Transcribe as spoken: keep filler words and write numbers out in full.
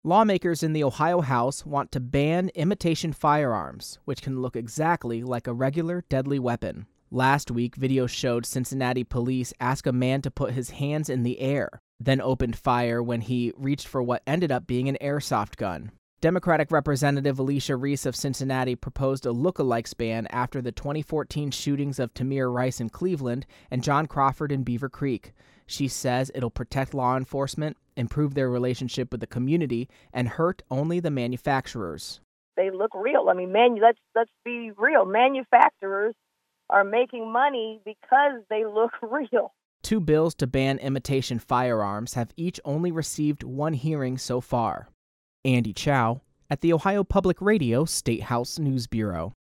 Lawmakers in the Ohio House want to ban imitation firearms, which can look exactly like a regular deadly weapon. Last week, video showed Cincinnati police ask a man to put his hands in the air, then opened fire when he reached for what ended up being an airsoft gun. Democratic Representative Alicia Reese of Cincinnati proposed a lookalikes ban after the twenty fourteen shootings of Tamir Rice in Cleveland and John Crawford in Beaver Creek. She says it'll protect law enforcement, improve their relationship with the community, and hurt only the manufacturers. They look real. I mean, manu- let's let's be real. Manufacturers are making money because they look real. Two bills to ban imitation firearms have each only received one hearing so far. Andy Chow at the Ohio Public Radio State House News Bureau.